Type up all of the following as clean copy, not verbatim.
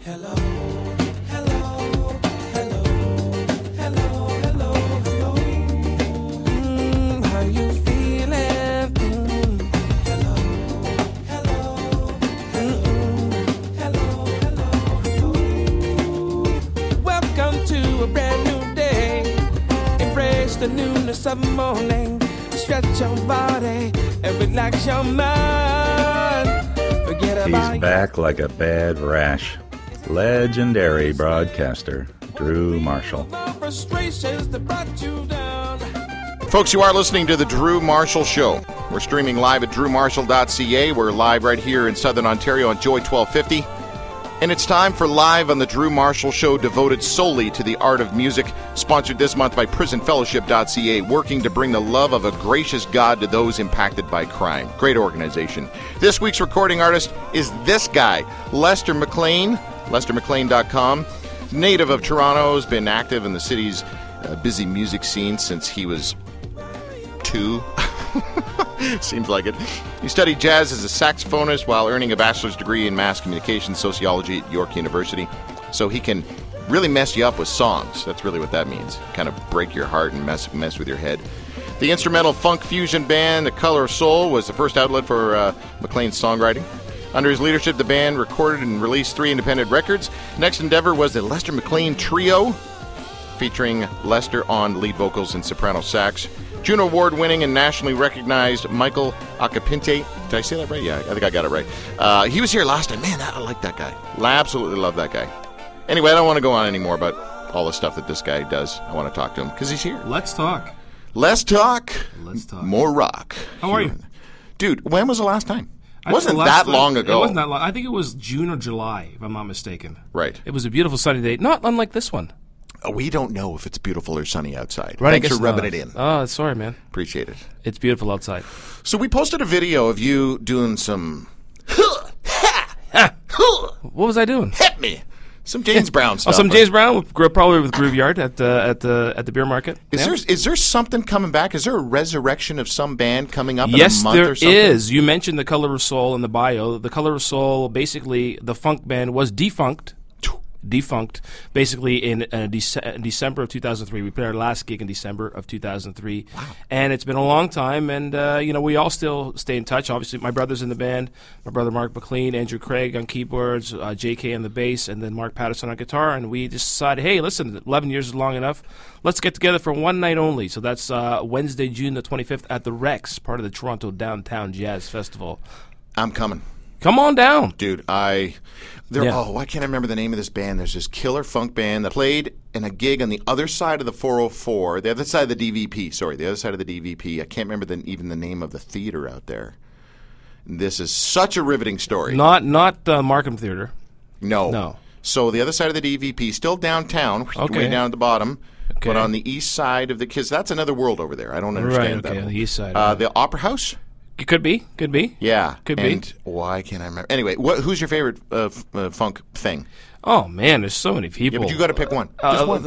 Hello, hello, hello, hello, hello, hello. How you feeling? Hello, hello, hello, hello, hello. Welcome to a brand new day. Embrace the newness of morning. Stretch your body and relax your mind. Forget about He's back like a bad rash. Legendary broadcaster, Drew Marshall. Folks, you are listening to The Drew Marshall Show. We're streaming live at drewmarshall.ca. We're live right here in Southern Ontario on Joy 1250. And it's time for Live on The Drew Marshall Show, devoted solely to the art of music, sponsored this month by prisonfellowship.ca, working to bring the love of a gracious God to those impacted by crime. Great organization. This week's recording artist is this guy, Lester McLean, LesterMcLean.com. Native of Toronto, has been active in the city's busy music scene since he was 2. Seems like it. He studied jazz as a saxophonist while earning a bachelor's degree in mass communication sociology at York University. So he can really mess you up with songs. That's really what that means. Kind of break your heart and mess with your head. The instrumental funk fusion band, The Color of Soul, was the first outlet for McLean's songwriting. Under his leadership, the band recorded and released 3 independent records. Next endeavor was the Lester McLean Trio, featuring Lester on lead vocals and soprano sax. Juno Award-winning and nationally recognized Michael Acapinte. Did I say that right? Yeah, I think I got it right. He was here last time. Man, I like that guy. I absolutely love that guy. Anyway, I don't want to go on anymore about all the stuff that this guy does. I want to talk to him because he's here. Let's talk. Let's talk. Let's talk. More rock. How are you? Dude, when was the last time? It wasn't that long ago. It wasn't that long. I think it was June or July, if I'm not mistaken. Right. It was a beautiful sunny day, not unlike this one. We don't know if it's beautiful or sunny outside. Right, Thanks for rubbing it in. Oh, sorry, man. Appreciate it. It's beautiful outside. So we posted a video of you doing some What was I doing? hit me. Some James Brown stuff. Some James Brown, probably with Groove Yard at the beer market. Is there something coming back? Is there a resurrection of some band coming up in a Yes, month there or something? is. You mentioned The Color of Soul in the bio. The Color of Soul, basically, the funk band was defunct, basically in December of 2003. We played our last gig in December of 2003. Wow. And it's been a long time, and we all still stay in touch. Obviously, my brother's in the band, my brother Mark McLean, Andrew Craig on keyboards, JK on the bass, and then Mark Patterson on guitar, and we just decided, hey, listen, 11 years is long enough. Let's get together for one night only. So that's Wednesday, June the 25th at the Rex, part of the Toronto Downtown Jazz Festival. I'm coming. Come on down. Dude, why can't I remember the name of this band? There's this killer funk band that played in a gig on the other side of the 404, the other side of the DVP. I can't remember even the name of the theater out there. This is such a riveting story. Not Markham Theater. No. So the other side of the DVP, still downtown, way down at the bottom, but on the east side of because that's another world over there. I don't understand that. Right, on the east side. The Opera House? It could be. Yeah. Could be. And why can't I remember? Anyway, who's your favorite funk thing? Oh, man, there's so many people. Yeah, but you got to pick one. Just one.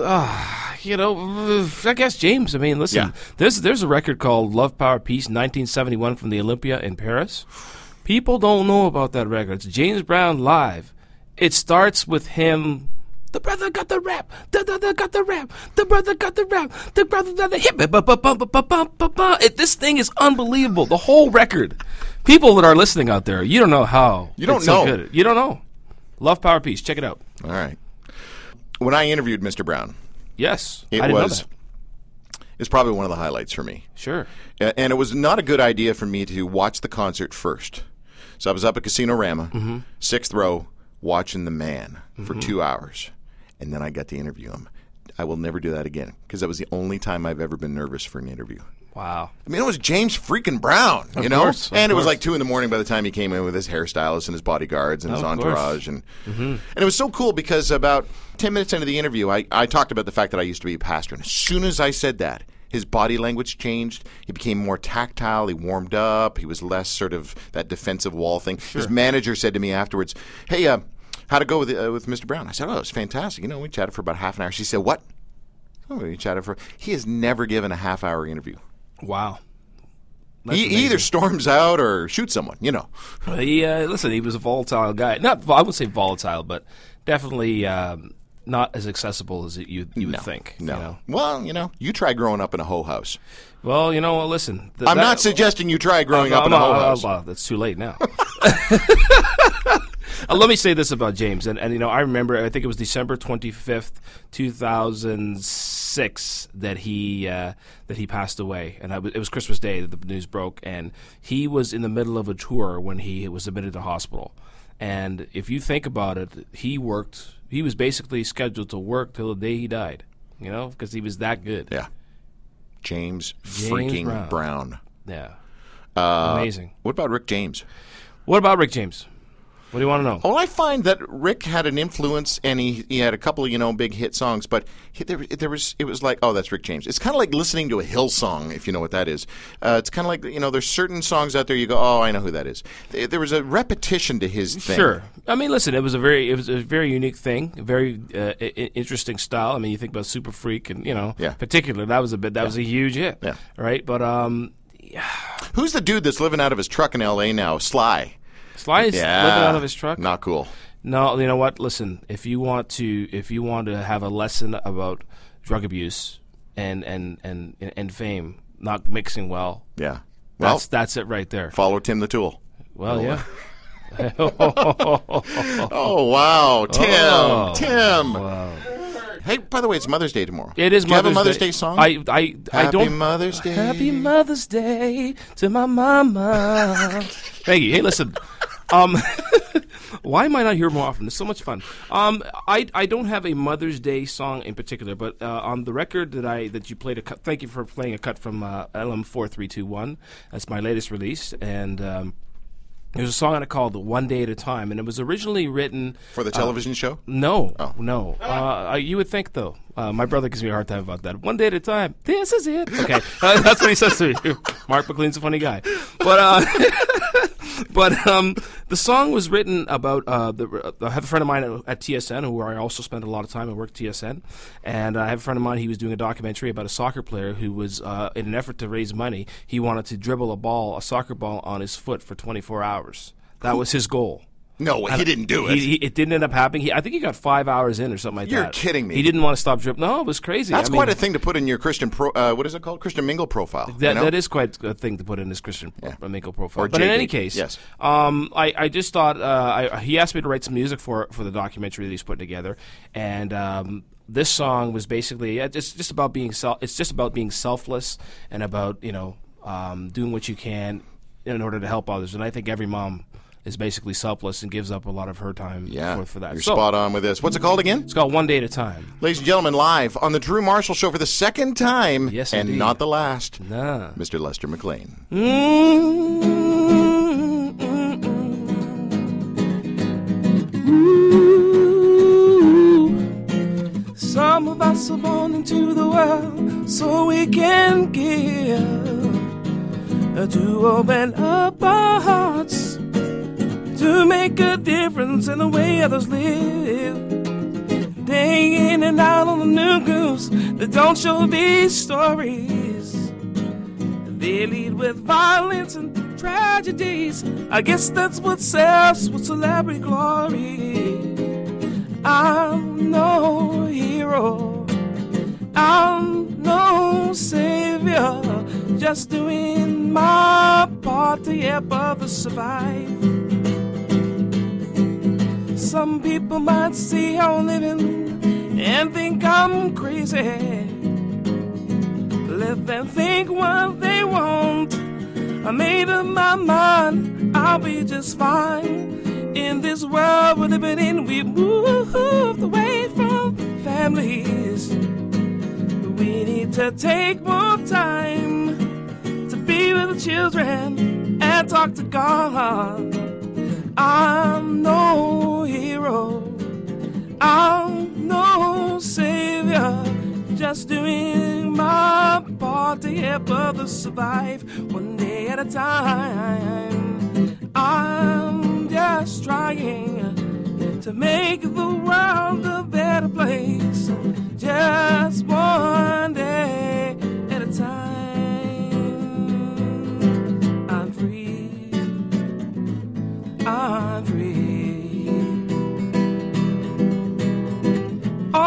I guess James. I mean, listen, there's a record called Love, Power, Peace, 1971 from the Olympia in Paris. People don't know about that record. It's James Brown live. It starts with him... The brother got the rap. The got the rap. The brother got the rap. The brother got the hit. This thing is unbelievable. The whole record. People that are listening out there, you don't know how. You don't it's know. So good. You don't know. Love, Power, Peace. Check it out. All right. When I interviewed Mr. Brown, yes, I didn't know that. It's probably one of the highlights for me. Sure. And it was not a good idea for me to watch the concert first. So I was up at Casino Rama, 6th row, watching the man for 2 hours. And then I got to interview him. I will never do that again because that was the only time I've ever been nervous for an interview. Wow. I mean, it was James freaking Brown, you know? Course, and it was like 2 in the morning by the time he came in with his hairstylist and his bodyguards and his entourage. And it was so cool because about 10 minutes into the interview, I talked about the fact that I used to be a pastor. And as soon as I said that, his body language changed. He became more tactile. He warmed up. He was less sort of that defensive wall thing. Sure. His manager said to me afterwards, hey, how'd it go with Mr. Brown? I said, it was fantastic. You know, we chatted for about half an hour. She said, what? Oh, we chatted for... He has never given a half-hour interview. Wow. He either storms out or shoots someone, you know. Listen, he was a volatile guy. I would say volatile, but definitely not as accessible as you would think. No. You know? Well, you try growing up in a hoe house. Well, listen. I'm not suggesting you try growing up in a hoe house. Well, that's too late now. Let me say this about James, and I remember, I think it was December 25th, 2006 that he passed away, and it was Christmas Day that the news broke, and he was in the middle of a tour when he was admitted to hospital. And if you think about it, he was basically scheduled to work till the day he died, because he was that good. Yeah. James freaking Brown. Yeah. Amazing. What about Rick James? What about Rick James? What do you want to know? Well, I find that Rick had an influence, and he had a couple of big hit songs, but it was like, oh, that's Rick James. It's kind of like listening to a Hillsong, if you know what that is. It's kind of like there's certain songs out there you go, oh, I know who that is. There was a repetition to his thing. Sure. I mean, listen, it was a very unique thing, a very interesting style. I mean, you think about Super Freak, and particular that was a huge hit, right? But who's the dude that's living out of his truck in L.A. now? Sly. Sly is living out of his truck. Not cool. No, you know what? Listen, if you want to have a lesson about drug abuse and fame, not mixing well. Yeah. Well, that's it right there. Follow Tim the Tool. Well, yeah. Oh wow, Tim. Wow. Hey, by the way, it's Mother's Day tomorrow. It is. Do you have a Mother's Day song? I don't. Happy Mother's Day. Happy Mother's Day to my mama. Thank you. Hey, listen. Why am I not here more often? It's so much fun. I don't have a Mother's Day song in particular, but on the record that you played a cut. Thank you for playing a cut from LM4321. That's my latest release, and there's a song on it called "One Day at a Time," and it was originally written for the television show. No. You would think though. My brother gives me a hard time about that. One day at a time. This is it. Okay, that's what he says to me. Mark McLean's a funny guy, but the song was written about I have a friend of mine at TSN who I also spent a lot of time at work at TSN, and I have a friend of mine. He was doing a documentary about a soccer player who was in an effort to raise money. He wanted to dribble a soccer ball on his foot for 24 hours. That was his goal. No, he didn't do it. It didn't end up happening. I think he got 5 hours in or something like that. You're kidding me. He didn't want to stop dribbling. No, it was crazy. That's quite a thing to put in your Christian what is it called? Christian Mingle profile. That is quite a thing to put in his Christian Mingle profile. Or but JD. In any case, yes. I just thought he asked me to write some music for the documentary that he's putting together, and this song was basically it's just about being selfless and about doing what you can in order to help others. And I think every mom is basically selfless and gives up a lot of her time for that. You're spot on with this. What's it called again? It's called One Day at a Time. Ladies and gentlemen, live on the Drew Marshall Show for the second time, yes, and indeed. not the last, Nah. Mr. Lester McLean. Some of us are born into the world so we can give, to open up our hearts, to make a difference in the way others live. Day in and out on the news that don't show these stories. They lead with violence and tragedies. I guess that's what sells with celebrity glory. I'm no hero, I'm no savior, just doing my part to help others survive. Some people might see how I'm living and think I'm crazy. Let them think what they want. I made up my mind, I'll be just fine. In this world we're living in, we moved away from families. We need to take more time to be with the children and talk to God. I'm no hero, I'm no savior, just doing my part to help others survive one day at a time. I'm just trying to make the world a better place, just one day at a time.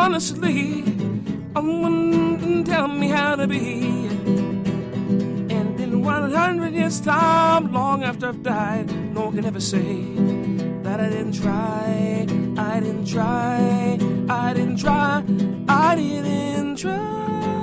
honestly, tell me how to be. And in 100 years' time, long after I've died, no one can ever say that I didn't try. I didn't try. I didn't try. I didn't try.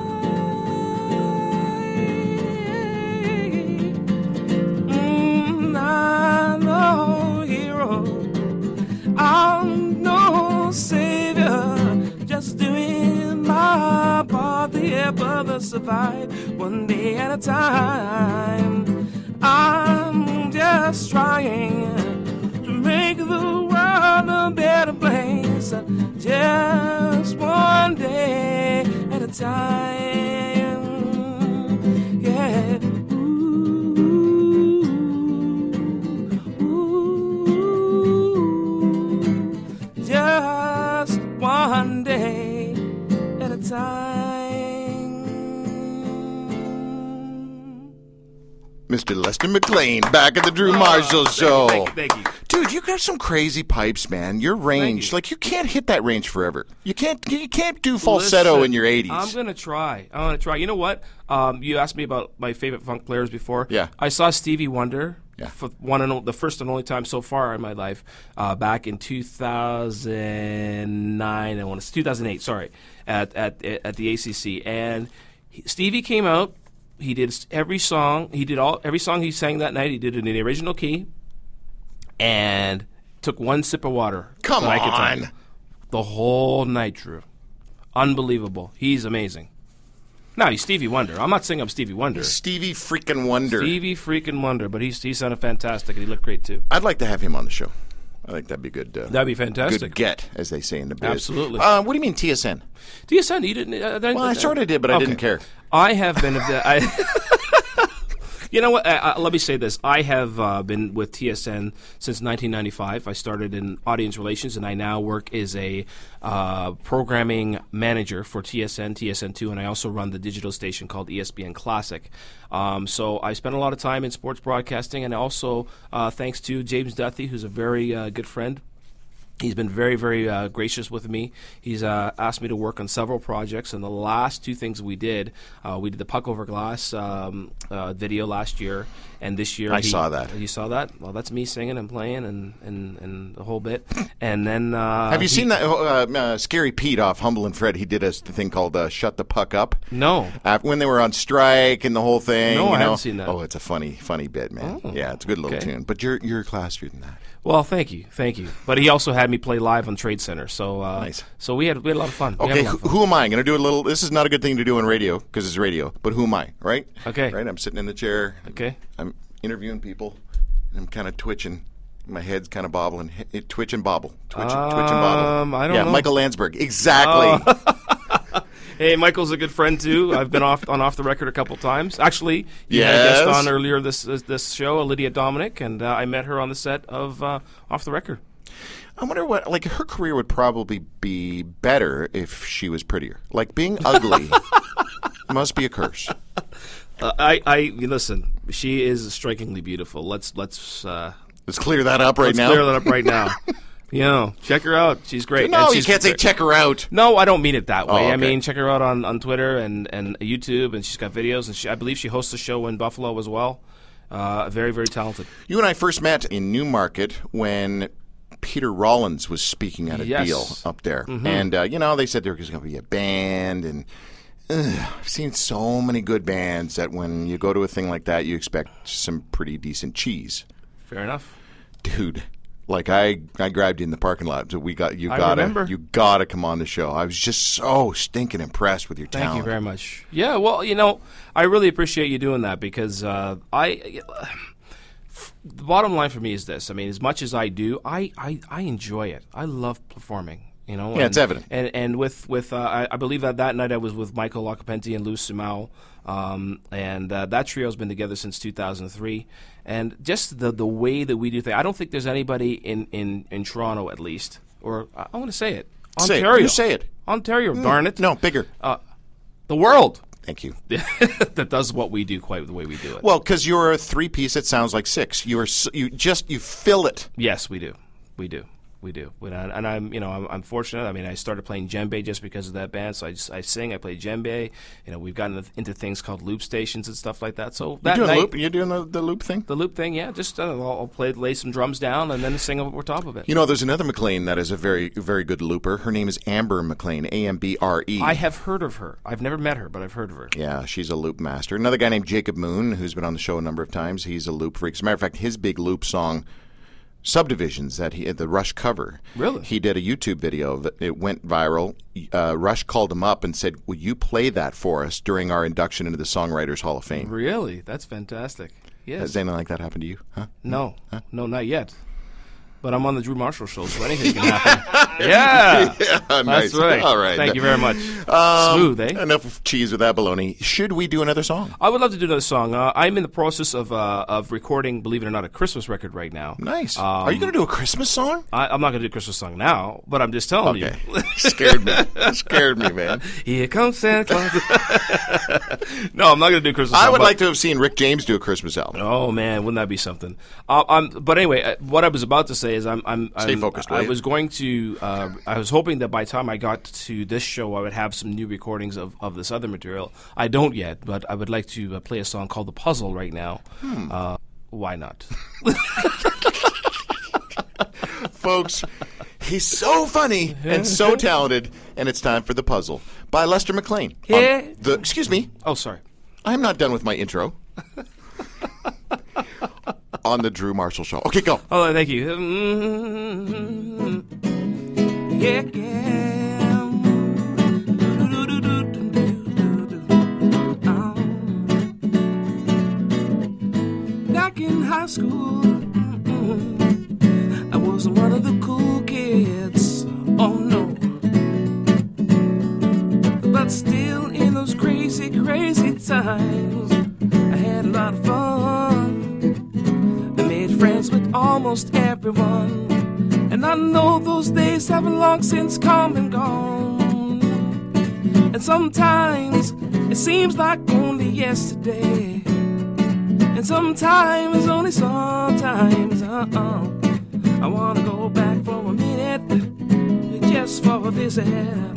I'm no hero. I'm no savior. Just doing my part to help others survive one day at a time. I'm just trying to make the world a better place, just one day at a time. Yeah. Just one day at a time. Mr. Lester McLean, back at the Drew Marshall Show. Thank you. Dude, you got some crazy pipes, man. Your range, like you can't hit that range forever. You can't do falsetto Listen, in your 80s. I'm gonna try. You know what? You asked me about my favorite funk players before. Yeah. I saw Stevie Wonder. Yeah. For the first and only time so far in my life, back in 2009. I want to say 2008. Sorry, at the ACC, and Stevie came out. He did every song. He did every song he sang that night. He did it in the original key, and took one sip of water. Come that I could on. tell. The whole night, Drew. Unbelievable. He's amazing. No, he's Stevie Wonder. I'm not saying I'm Stevie Wonder. Stevie freaking Wonder. Stevie freaking Wonder, but he sounded fantastic, and he looked great, too. I'd like to have him on the show. I think that'd be good. That'd be fantastic. Good get, as they say in the biz. Absolutely. What do you mean TSN? TSN, you didn't... Well, I sort of did, but I didn't care. I have been... You know what? Let me say this. I have been with TSN since 1995. I started in audience relations, and I now work as a programming manager for TSN, TSN2, and I also run the digital station called ESPN Classic. So I spent a lot of time in sports broadcasting, and also thanks to James Duthie, who's a very good friend. He's been very, very gracious with me. He's asked me to work on several projects, and the last two things we did the Puck Over Glass video last year, and this year... I saw that. You saw that? Well, that's me singing and playing and the whole bit. And then... have you seen that Scary Pete off Humble and Fred? He did a thing called Shut the Puck Up. No. When they were on strike and the whole thing. No, I know? haven't seen that. Oh, it's a funny bit, man. Oh, yeah, it's a good little tune. But you're classier than that. Well, thank you. But he also had me play live on Trade Center, so nice. So we had a lot of fun. Okay, who am I? I'm going to do a little. This is not a good thing to do on radio because it's radio. But who am I? Right? Okay. Right. I'm sitting in the chair. Okay. I'm interviewing people, and I'm kind of twitching. My head's kind of bobbling. Twitch and bobble. Twitch and bobble. I don't know. Yeah, Michael Landsberg. Exactly. Hey, Michael's a good friend too. I've been off the record a couple times. Actually, you had a Yes. guest on earlier this show, Lydia Dominic, and I met her on the set of Off the Record. I wonder what, like, her career would probably be better if she was prettier. Like, being ugly must be a curse. Listen. She is strikingly beautiful. Let's clear that up right now. clear that up right now. You know, check her out. She's great. No, And you she's can't say great. check her out. No, I don't mean it that way. Oh, okay. I mean, check her out on Twitter and YouTube, and she's got videos, and I believe she hosts a show in Buffalo as well. Very, very talented. You and I first met in Newmarket when Peter Rollins was speaking at a Yes. deal up there. Mm-hmm. And, they said there was going to be a band, and I've seen so many good bands that when you go to a thing like that, you expect some pretty decent cheese. Fair enough. Dude, like I grabbed you in the parking lot. So you remember. gotta come on the show. I was just so stinking impressed with your talent. Thank you very much. Yeah, well, I really appreciate you doing that because the bottom line for me is this. I mean, as much as I do, I enjoy it. I love performing. Yeah, it's evident. And with I believe that night I was with Michael Locapenti and Lou Sumau, and that trio's been together since 2003. And just the way that we do things, I don't think there's anybody in Toronto at least, or I want to say it, Ontario. You say it. Ontario, darn it. No, bigger. The world. Thank you. That does what we do quite the way we do it. Well, because you're a three-piece that sounds like six. You fill it. Yes, we do. We do. We do, and I'm fortunate. I mean, I started playing djembe just because of that band. So I sing, I play djembe. We've gotten into things called loop stations and stuff like that. So that You're doing the loop thing? The loop thing, yeah. Just I'll lay some drums down and then sing over top of it. There's another McLean that is a very, very good looper. Her name is Amber McLean, A-M-B-R-E. I have heard of her. I've never met her, but I've heard of her. Yeah, she's a loop master. Another guy named Jacob Moon, who's been on the show a number of times. He's a loop freak. As a matter of fact, his big loop song, Subdivisions, that the Rush cover. Really? He did a YouTube video that it went viral. Rush called him up and said, "Will you play that for us during our induction into the Songwriters Hall of Fame?" Really? That's fantastic. Yes. Has anything like that happened to you? Huh? No. Huh? No, not yet. But I'm on the Drew Marshall Show, so anything can happen. Yeah, nice. That's right. All right. Thank you very much. Smooth, eh? Enough of cheese with that baloney. Should we do another song? I would love to do another song. I'm in the process of recording, believe it or not, a Christmas record right now. Nice. Are you going to do a Christmas song? I'm not going to do a Christmas song now, but I'm just telling you. Scared me. Scared me, man. Here comes Santa Claus. No, I'm not going to do a Christmas song. I would like to have seen Rick James do a Christmas album. Oh, man, wouldn't that be something? But anyway, what I was about to say is Stay focused, I was going to. I was hoping that by the time I got to this show, I would have some new recordings of this other material. I don't yet, but I would like to play a song called "The Puzzle" right now. Why not? Folks, he's so funny and so talented, and it's time for "The Puzzle" by Lester McLean. Yeah. Excuse me. Oh, sorry. I'm not done with my intro. On the Drew Marshall Show. Okay, go. Oh, thank you. Yeah, yeah. Back in high school, I wasn't one of the cool kids. Oh no. But still, in those crazy, crazy times, I had a lot of fun. Friends with almost everyone, and I know those days have long since come and gone. And sometimes it seems like only yesterday, and sometimes only sometimes. I wanna go back for a minute, just for a visit.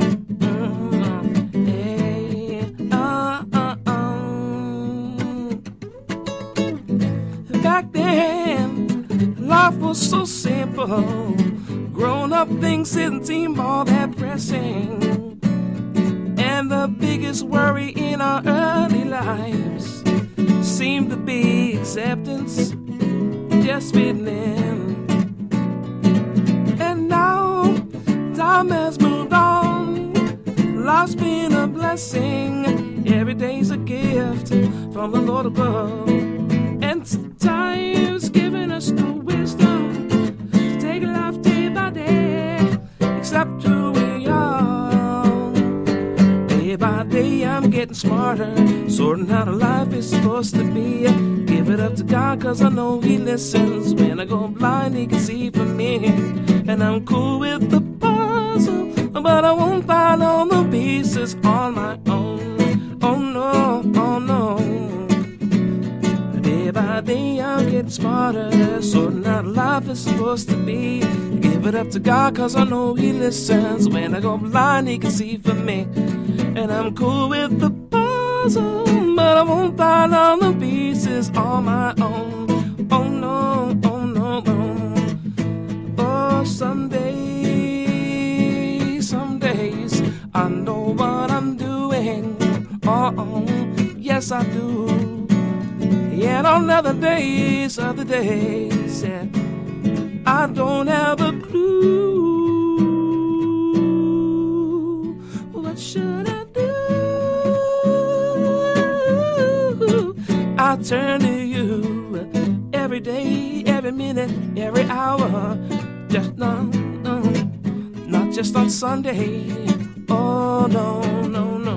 Back then, life was so simple. Grown-up things didn't seem all that pressing. And the biggest worry in our early lives seemed to be acceptance, just fitting in. And now, time has moved on. Life's been a blessing. Every day's a gift from the Lord above. And time's given us the wisdom to take life day by day, accept who we are. Day by day I'm getting smarter, sorting how the life is supposed to be. Give it up to God, cause I know He listens. When I go blind, He can see for me. And I'm cool with the puzzle, but I won't find all the pieces on my own. Oh no, oh no. Day by day I'm getting smarter, sorting out life is supposed to be. Give it up to God, cause I know He listens. When I go blind, He can see for me. And I'm cool with the puzzle, but I won't find all the pieces on my own. Oh no, oh no, no. Oh, some days I know what I'm doing. Oh, yes I do. Yet on other days, yeah, I don't have a clue. What should I do? I turn to you every day, every minute, every hour. Just not just on Sunday. Oh no, no, no.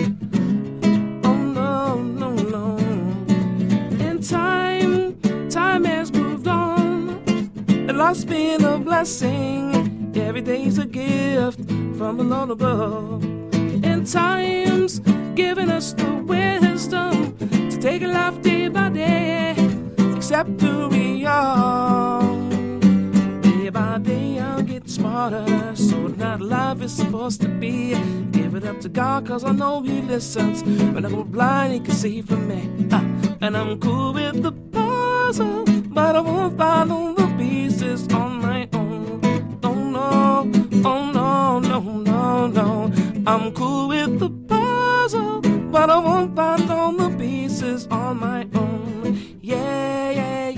Time has moved on, and life's been a blessing. Every day's a gift from the Lord above, and time's given us the wisdom to take a life day by day, accept who we are. Day by day I'm getting water. So not life is supposed to be. Give it up to God, cause I know He listens. When I'm blind, He can see for me. And I'm cool with the puzzle, but I won't follow the pieces on my own. Oh no, oh no, no, no, no. I'm cool with the puzzle, but I won't follow the pieces on my own. Yeah, yeah,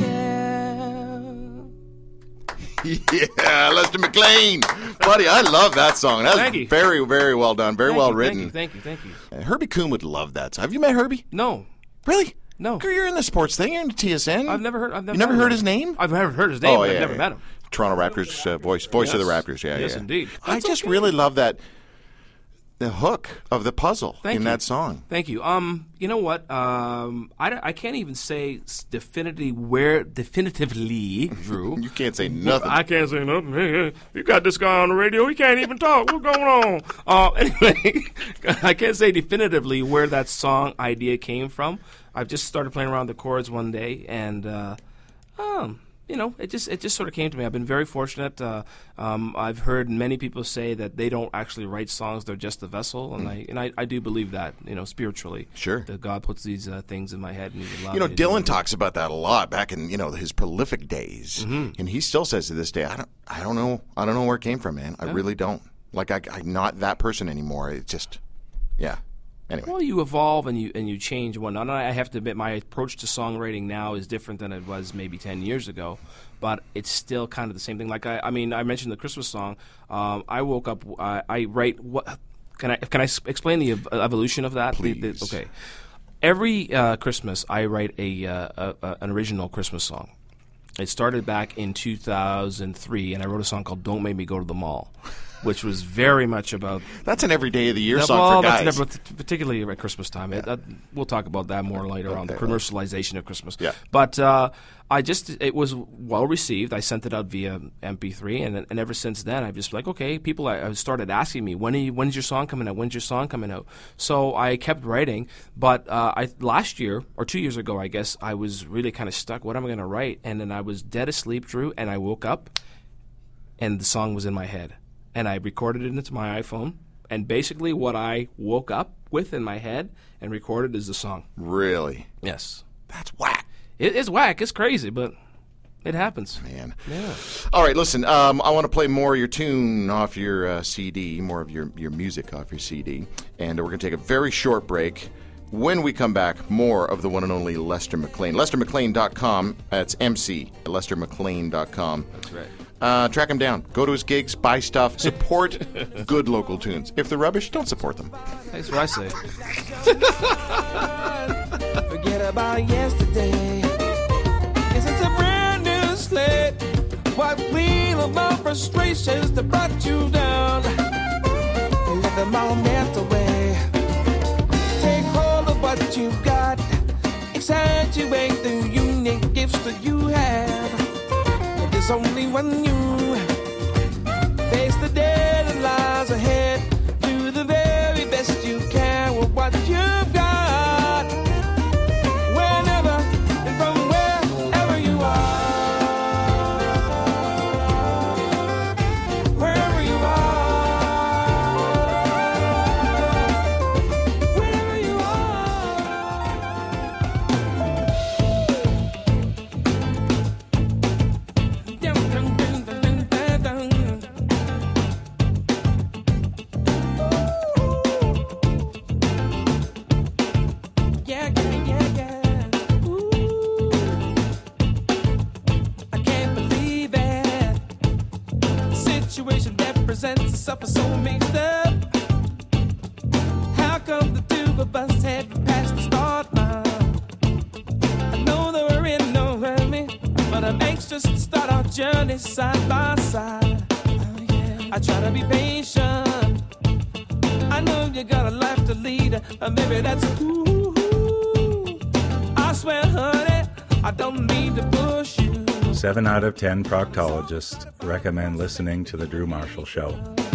yeah. Yeah, Lester McLean. Buddy, I love that song. That Thank was you. very, very well done. Very well written. Thank you. Herbie Coon would love that song. Have you met Herbie? No. Really? No. You're in the sports thing. You're in the TSN. I've never heard. You never heard his name? I've never heard his name, Oh, but yeah, I've never yeah. met him. Toronto Raptors voice Yes. of the Raptors. Yeah, Yes, yeah. indeed. I That's just okay. really love the hook of the puzzle Thank in you. that song. Thank you. You know what? I can't even say definitively, Drew. You can't say nothing. I can't say nothing. Hey, you got this guy on the radio. He can't even talk. What's going on? Anyway, I can't say definitively where that song idea came from. I've just started playing around the chords one day, and it just sort of came to me. I've been very fortunate. I've heard many people say that they don't actually write songs; they're just a vessel, and I do believe that, spiritually. Sure. That God puts these things in my head, and He allows me to Dylan do it. talks about that a lot back in his prolific days, and he still says to this day, I don't know where it came from, man. I really don't. Like I'm not that person anymore. It's just, yeah. Anyway. Well, you evolve and you change and whatnot. And I have to admit, my approach to songwriting now is different than it was maybe 10 years ago, but it's still kind of the same thing. Like I mentioned the Christmas song. I woke up. I write what? Can I explain the evolution of that? Please. Okay. Every Christmas, I write an original Christmas song. It started back in 2003, and I wrote a song called "Don't Make Me Go to the Mall," which was very much about. That's an every day of the year song Well, for guys. that's never, particularly at Christmas time. We'll talk about that more later on, the commercialization of Christmas. Yeah. But it was well received. I sent it out via MP3, and ever since then, I've just like, okay, people I started asking me, when's your song coming out? When's your song coming out? So I kept writing, but last year, or 2 years ago, I guess, I was really kind of stuck. What am I going to write? And then I was dead asleep, Drew, and I woke up, and the song was in my head. And I recorded it into my iPhone, and basically what I woke up with in my head and recorded is the song. Really? Yes. That's whack. It's whack. It's crazy, but it happens. Man. Yeah. All right, listen, I want to play more of your tune off your CD, more of your music off your CD, and we're going to take a very short break. When we come back, more of the one and only Lester McLean. LesterMcLean.com. That's MC. LesterMcLean.com. That's right. Track him down. Go to his gigs, buy stuff, support good local tunes. If they're rubbish, don't support them. That's what I say. Forget about yesterday. Yes, it's a brand new slate. Wipe clean of all frustrations that brought you down. And let them all melt away. Take hold of what you've got. Accentuate the unique gifts that you have. And there's only one you. Face the day that lies ahead. Do the very best you can with what you've got. Whenever and from wherever you are. Wherever you are. Wherever you Yeah, yeah, yeah, yeah. Ooh. I can't believe it. Situation that presents itself is so mixed up. How come the two of us haven't passed the start line? I know that we're in no hurry, but I'm anxious to start our journey side by side. Oh, yeah. I try to be patient. I know you got a life to lead, maybe that's I swear, honey, I don't mean to push you. 7 out of 10 proctologists recommend listening to The Drew Marshall Show.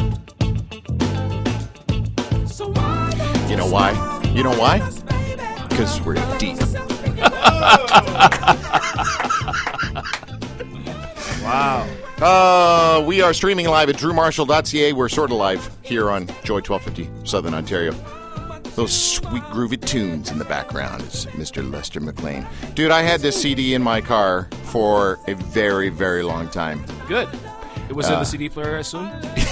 So why don't You know why? You know why? Because we're deep. Wow. We are streaming live at drewmarshall.ca. We're sort of live here on Joy 1250, Southern Ontario. Those sweet groovy tunes in the background is Mr. Lester McLean. Dude, I had this CD in my car for a very, very long time. Good. It was in the CD player, I assume?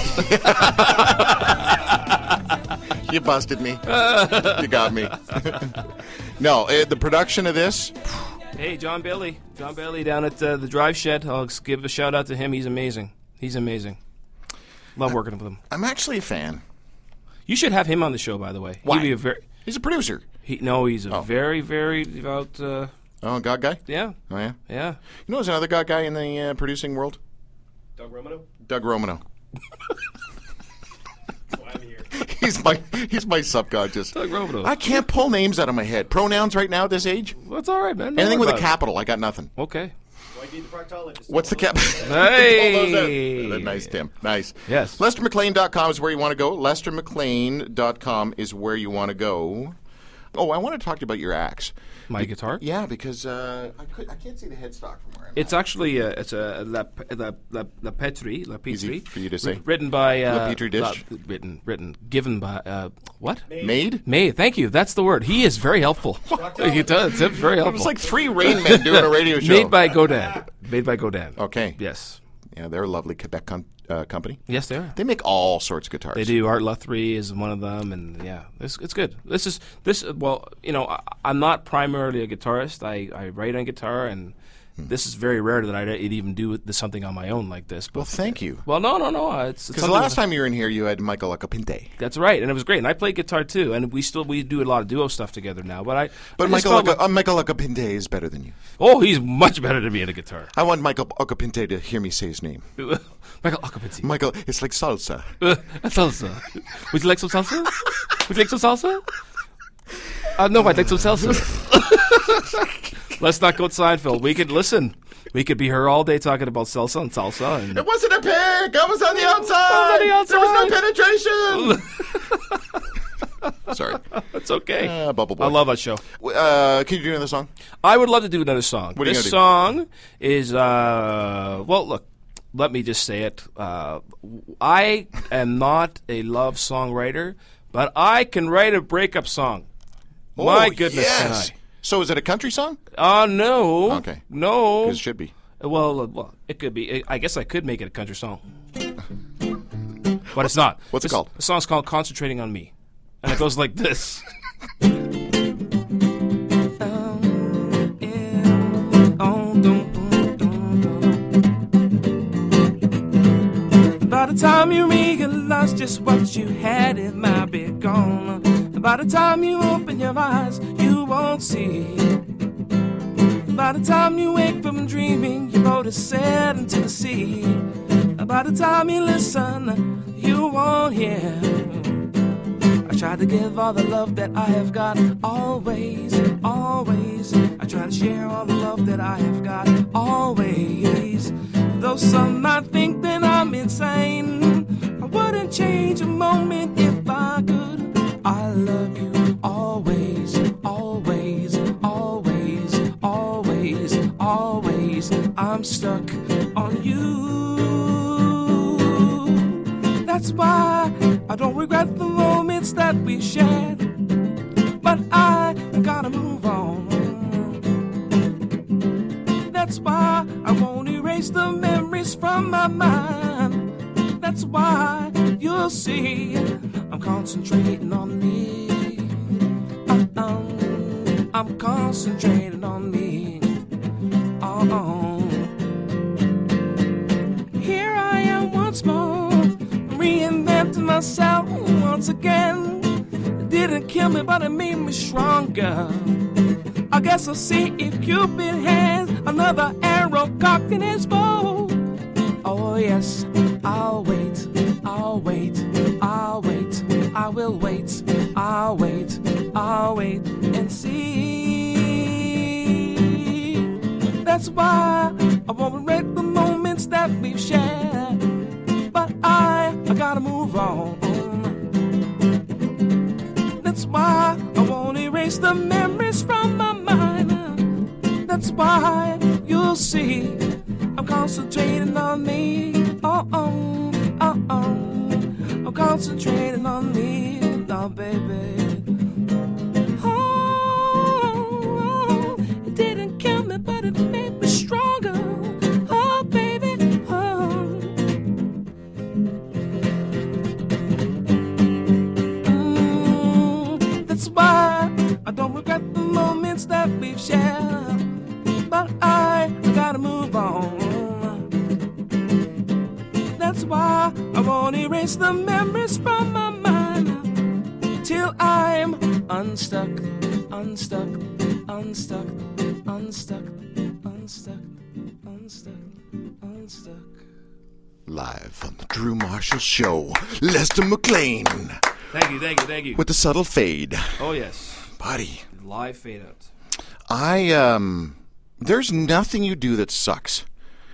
You busted me. You got me. No, the production of this... Hey, John Bailey. John Bailey down at the Drive Shed. I'll give a shout out to him. He's amazing. He's amazing. Love working with him. I'm actually a fan. You should have him on the show, by the way. Why? He'd be He's a producer. he's a very, very devout... God guy? yeah. Oh, yeah? Yeah. You know there's another God guy in the producing world? Doug Romano? Doug Romano. That's why I'm here. He's my subconscious. Doug Romano. I can't pull names out of my head. Pronouns right now at this age? That's all right, man. Anything with a Don't worry capital, I got nothing. about it. Okay. What's the cap? Hey! Nice, Tim. Nice. Yes. LesterMcLean.com is where you want to go. LesterMcLean.com is where you want to go. Oh, I want to talk to you about your axe. My guitar? Yeah, because I can't see the headstock from where I'm It's at. actually it's a La Petrie. Easy for you to say. Written by La Petri dish? given by what? Made? May. Thank you. That's the word. He is very helpful. He does. It's very It helpful. was like three Rain Men doing a radio show. Made by Godin. Made by Godin. Okay. Yes. Yeah, they're a lovely Quebec company. Yes, they are. They make all sorts of guitars. They do. Art Luthrie is one of them, and yeah, it's good. Well, I'm not primarily a guitarist. I write on guitar, and this is very rare that I'd even do something on my own like this. But, Well, thank you. well, no. It's Because the last time you were in here, you had Michael Acapinte. That's right, and it was great. And I play guitar too, and we do a lot of duo stuff together now. But Michael Acapinte is better than you. oh, he's much better than me at a guitar. I want Michael Acapinte to hear me say his name. Michael Acapinte. Michael, it's like salsa. Salsa. Would you like some salsa? Would you like some salsa? No, I'd like some salsa. Let's not go to Seinfeld. We could listen. We could be here all day talking about salsa and salsa. And It wasn't a pig. I was on the outside. There was no penetration. Sorry. it's okay. Bubble Boy. I love that show. Can you do another song? I would love to do another song. What are you This gonna do? song is, well, look, let me just say it. I am not a love songwriter, but I can write a breakup song. My goodness, yes. can I? So is it a country song? No. Okay. No. 'Cause it should be. Well, it could be. I guess I could make it a country song. But it's not. What's it called? The song's called Concentrating on Me. And it goes like this. By the time you realize just what you had, it might be gone. By the time you open your eyes, you won't see. By the time you wake from dreaming, your boat is set into the sea. By the time you listen, you won't hear. I try to give all the love that I have got, always, always. I try to share all the love that I have got, always. Though some might think that I'm insane, I wouldn't change a moment if I could. I love you always, always, always, always, always. I'm stuck on you. That's why I don't regret the moments that we shared, but I gotta move on. That's why I won't erase the memories from my mind. That's why you'll see I'm concentrating on me. I'm concentrating on me. Here I am once more, reinventing myself once again. It didn't kill me, but it made me stronger. I guess I'll see if Cupid has another arrow cocked in his bow. Oh yes, I'll wait, I'll wait, I'll wait, I will wait, I'll wait, I'll wait and see. That's why I won't regret the moments that we've shared, but I gotta move on. That's why I won't erase the memories from my mind. That's why you'll see I'm concentrating on me. Oh, oh, oh, oh. I'm concentrating on me, oh, baby. Oh, it didn't kill me, but it made me stronger. Oh, baby, oh. That's why I don't regret the moments that we've shared, but I gotta move on. That's why I won't erase the memories from my mind till I'm unstuck, unstuck, unstuck, unstuck, unstuck, unstuck, unstuck. Live on the Drew Marshall Show, Lester McLean. Thank you, thank you, thank you. With the subtle fade. Oh, yes. Buddy. Live fade out. There's nothing you do that sucks.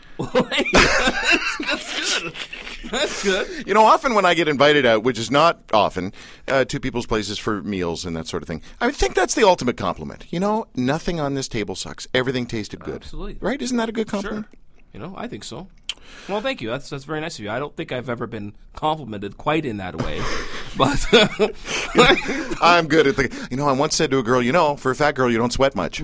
That's good. That's good. You know, often when I get invited out, which is not often, to people's places for meals and that sort of thing, I think that's the ultimate compliment. You know, nothing on this table sucks. Everything tasted good. Absolutely. Right? Isn't that a good compliment? Sure. You know, I think so. Well, thank you. That's very nice of you. I don't think I've ever been complimented quite in that way, but I'm good at the. You know, I once said to a girl, you know, for a fat girl, you don't sweat much.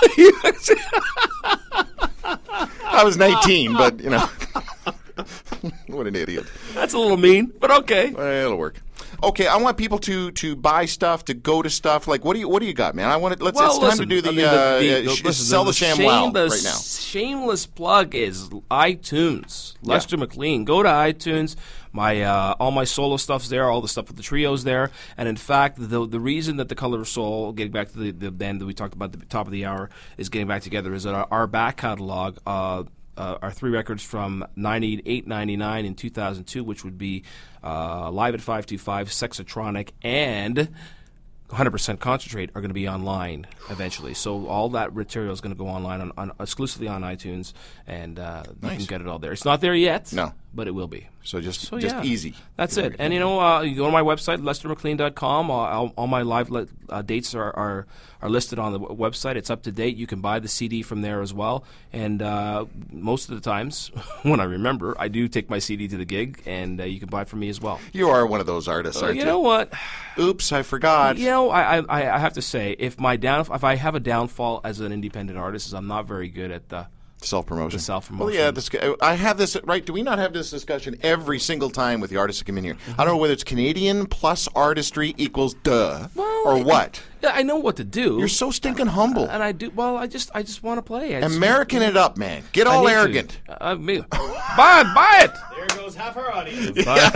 I was 19, but you know, what an idiot. That's a little mean, but okay. Well, it'll work. Okay, I want people to buy stuff, to go to stuff. Like, what do you got, man? I want to. It's time to do sell the ShamWow right now. Shameless plug is iTunes. Lester McLean. Go to iTunes. My all my solo stuff's there. All the stuff with the trios there. And in fact, the reason that the Color of Soul, getting back to the band that we talked about at the top of the hour, is getting back together is that our back catalog. Our 3 records from 98, 99, and 2002, which would be Live at 525, Sexatronic, and 100% Concentrate, are going to be online eventually. So all that material is going to go online on exclusively on iTunes, and you can get it all there. It's not there yet, no, but it will be. So just easy. That's it. And you know, you go to my website, lestermclean.com. All my live dates are listed on the website. It's up to date. You can buy the CD from there as well. And most of the times, when I remember, I do take my CD to the gig, and you can buy it from me as well. You are one of those artists, aren't you? You know what? Oops, I forgot. You know, I have to say, if I have a downfall as an independent artist, is I'm not very good at the self-promotion. Self-promotion. Well, yeah, I have this, right? Do we not have this discussion every single time with the artists that come in here? I don't know whether it's Canadian plus artistry equals duh, or what. Yeah, I know what to do. You're so stinking humble. And I do. Well, I just want to play. American it up, man. Get all arrogant. Buy it. There goes half our audience.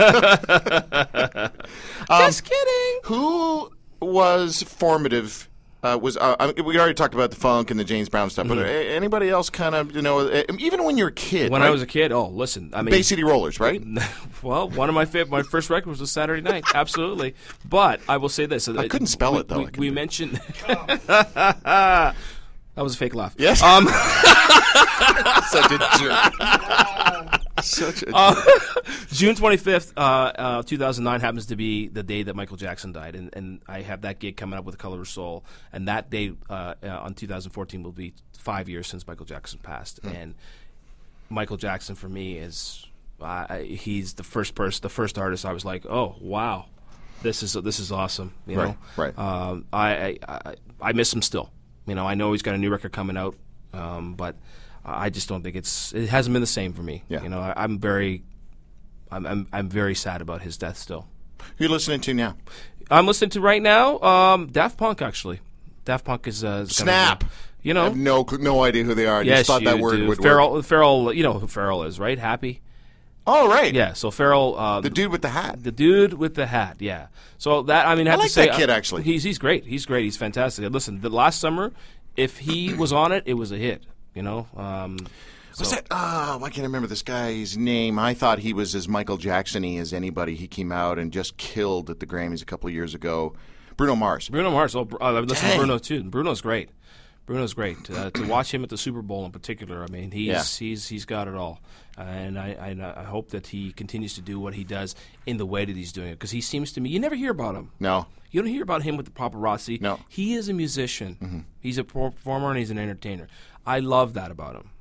Just kidding. Who was formative? We already talked about the funk and the James Brown stuff, but anybody else kind of, you know, even when you're a kid? When I was a kid, listen, I mean, Bay City Rollers, right? Well, one of my first record was a Saturday Night, absolutely. But I will say this: I couldn't spell it though. We mentioned that was a fake laugh. Yes. Such a jerk. Such a June 25th, 2009 happens to be the day that Michael Jackson died, and I have that gig coming up with Color of Soul, and that day on 2014 will be 5 years since Michael Jackson passed, and Michael Jackson for me is he's the first artist I was like, oh wow, this is awesome, you know. Right. I miss him still, you know. I know he's got a new record coming out, but I just don't think it hasn't been the same for me. Yeah. You know, I'm very sad about his death still. Who are you listening to now? I'm listening to right now Daft Punk, actually. Daft Punk is Snap. You know, I have no idea who they are. I yes, just thought that word do. would work. Pharrell, you know who Pharrell is, right? Happy. Oh, right. Yeah. So Pharrell, the dude with the hat. The dude with the hat. Yeah. So that I like to say, that kid actually. He's great. He's great. He's fantastic. Listen, the last summer, if he was on it, it was a hit. You know, was that? I can't remember this guy's name. I thought he was as Michael Jackson-y as anybody. He came out and just killed at the Grammys a couple of years ago. Bruno Mars. Bruno Mars. Oh, I listen to Bruno too. Bruno's great. Bruno's great. To watch him at the Super Bowl in particular, I mean, he's got it all, and I hope that he continues to do what he does in the way that he's doing it, because he seems to me, you never hear about him. No. You don't hear about him with the paparazzi. No. He is a musician. Mm-hmm. He's a performer and he's an entertainer. I love that about him.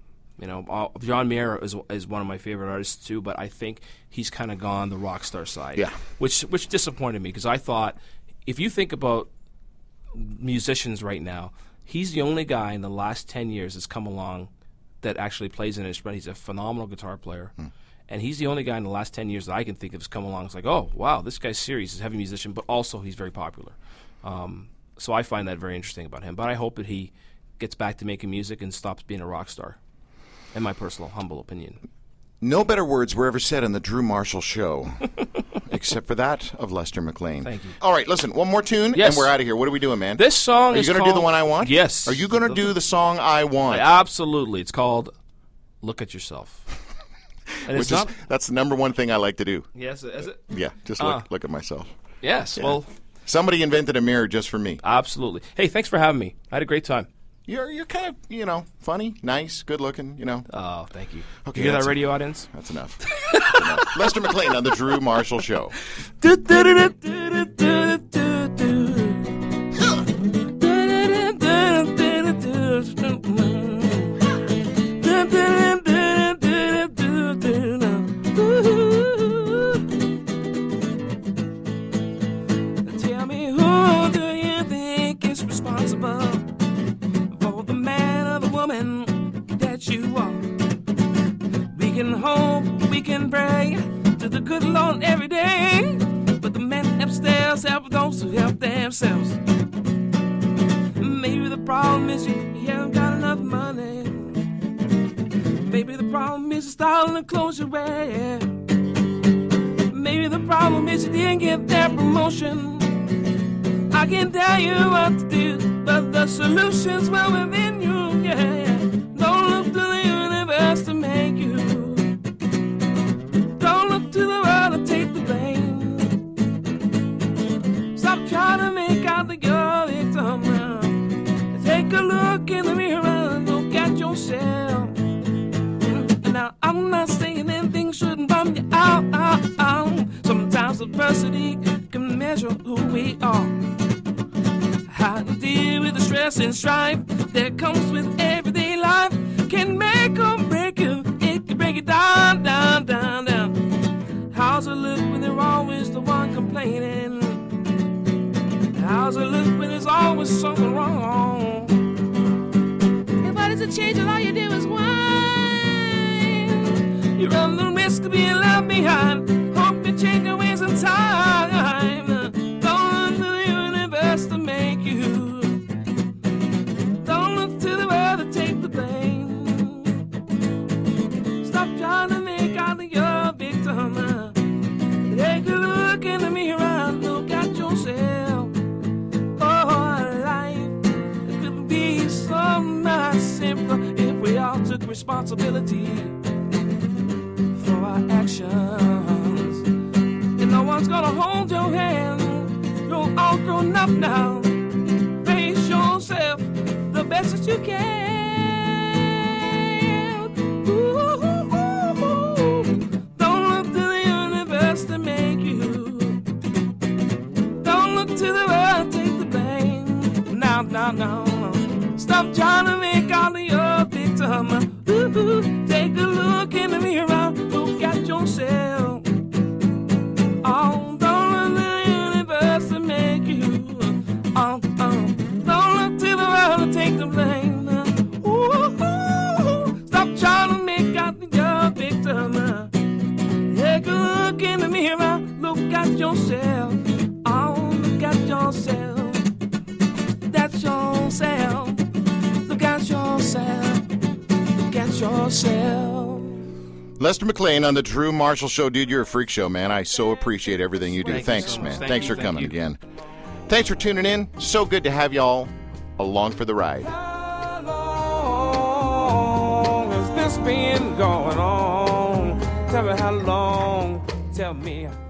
John Mayer is one of my favorite artists too, but I think he's kind of gone the rock star side. Yeah. Which disappointed me, because I thought, if you think about musicians right now, he's the only guy in the last 10 years that's come along that actually plays an instrument. He's a phenomenal guitar player. And he's the only guy in the last 10 years that I can think of has come along. It's like, oh, wow, this guy's serious. He's a heavy musician, but also he's very popular. So I find that very interesting about him. But I hope that he gets back to making music and stops being a rock star, in my personal, humble opinion. No better words were ever said on the Drew Marshall Show, except for that of Lester McLean. Thank you. All right, listen, one more tune, Yes. and we're out of here. What are we doing, man? This song Are is you going to do the one I want? Yes. Are you going to do the song I want? Absolutely. It's called Look at Yourself. And it's not... That's the number one thing I like to do. Yes, is it? Yeah, just look at myself. Yes, Yeah. well... Somebody invented a mirror just for me. Absolutely. Hey, thanks for having me. I had a great time. You're kind of, funny, nice, good looking, Oh, thank you. Okay, You hear that's that radio audience? That's enough. That's enough. Lester McLean on the Drew Marshall Show. Tell me, who do you think is responsible for the man or the woman that you are? We can hope, we can pray to the good Lord every day, but the men upstairs help those who help themselves. Maybe the problem is you haven't got enough money. Maybe the problem is you starting to close your way. Maybe the problem is you didn't get that promotion. I can tell you what to do, but the solution's well within you, yeah. Don't look to the universe to make you. Don't look to the world to take the blame. Stop trying to make out that you're a victim now. Take a look in the mirror and look at yourself. Now, I'm not saying anything shouldn't bum you out. Sometimes adversity can measure who we are. How to deal with the stress and strife that comes with everyday life can make or break you. It can break you down, down, down, down. How's it look when they're always the one complaining? How's it look when there's always something wrong? Nobody's a change and all you do is whine. You run the risk of being left behind. Hope you change your ways in time. Don't look to the universe to make you. Don't look to the world to take the blame. Stop trying to make out that you're a victim. Take a look in the mirror and look at yourself. Oh, life could be so much simpler if we all took responsibility for our actions. And no one's gonna hold your hand. You're all grown up now. Face yourself the best that you can. Ooh, don't look to the universe to make you. Don't look to the world, take the blame. Now, no. Stop trying to make all of your victim. Ooh, take a look in the mirror, look at yourself. Oh, don't look to the universe to make you. Oh, don't look to the world to take the blame. Ooh, stop trying to make out that you're a victim. Take a look in the mirror, look at yourself. Oh, look at yourself. That's yourself. Look at yourself. Look at yourself. Lester McLean on the Drew Marshall Show. Dude, you're a freak show, man. I so appreciate everything you do. Thank you Thanks, so much. man. Thank Thanks you, for thank coming you. again. Thanks for tuning in. So good to have y'all along for the ride. How long has this been going on? Tell me how long. Tell me.